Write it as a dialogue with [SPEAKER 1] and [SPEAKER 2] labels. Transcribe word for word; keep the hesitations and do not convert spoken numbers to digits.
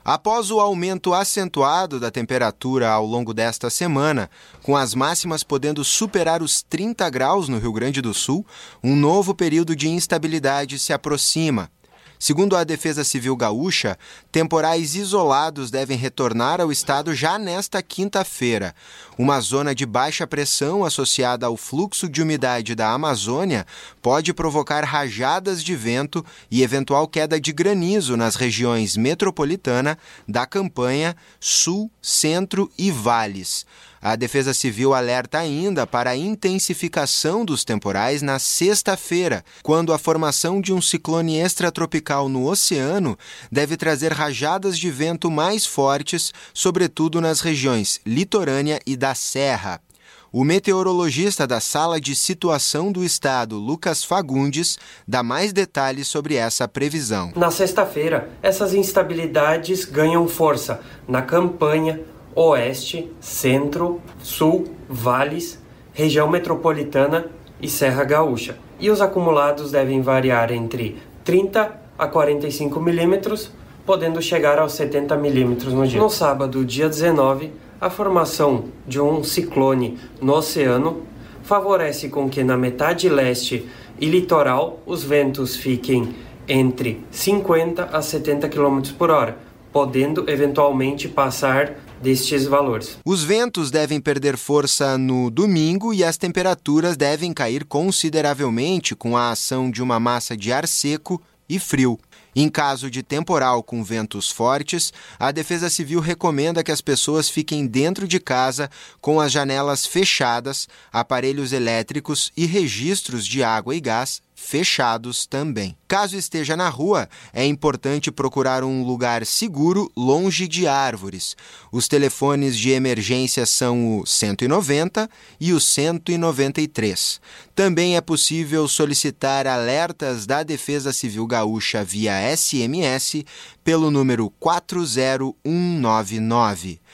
[SPEAKER 1] Após o aumento acentuado da temperatura ao longo desta semana, com as máximas podendo superar os trinta graus no Rio Grande do Sul, um novo período de instabilidade se aproxima. Segundo a Defesa Civil Gaúcha, temporais isolados devem retornar ao estado já nesta quinta-feira. Uma zona de baixa pressão associada ao fluxo de umidade da Amazônia pode provocar rajadas de vento e eventual queda de granizo nas regiões metropolitana, da Campanha, Sul, Centro e Vales. A Defesa Civil alerta ainda para a intensificação dos temporais na sexta-feira, quando a formação de um ciclone extratropical no oceano deve trazer rajadas de vento mais fortes, sobretudo nas regiões litorânea e da Serra. O meteorologista da Sala de Situação do Estado, Lucas Fagundes, dá mais detalhes sobre essa previsão.
[SPEAKER 2] Na sexta-feira, essas instabilidades ganham força na Campanha, Oeste, Centro, Sul, Vales, região metropolitana e Serra Gaúcha. E os acumulados devem variar entre trinta a quarenta e cinco milímetros, podendo chegar aos setenta milímetros no dia. No sábado, dia dezenove, a formação de um ciclone no oceano favorece com que na metade leste e litoral os ventos fiquem entre cinquenta a setenta quilômetros por hora, podendo eventualmente passar destes valores.
[SPEAKER 1] Os ventos devem perder força no domingo e as temperaturas devem cair consideravelmente com a ação de uma massa de ar seco e frio. Em caso de temporal com ventos fortes, a Defesa Civil recomenda que as pessoas fiquem dentro de casa com as janelas fechadas, aparelhos elétricos e registros de água e gás fechados também. Caso esteja na rua, é importante procurar um lugar seguro, longe de árvores. Os telefones de emergência são o cento e noventa e o cento e noventa e três. Também é possível solicitar alertas da Defesa Civil Gaúcha via S M S pelo número quatro zero um nove nove.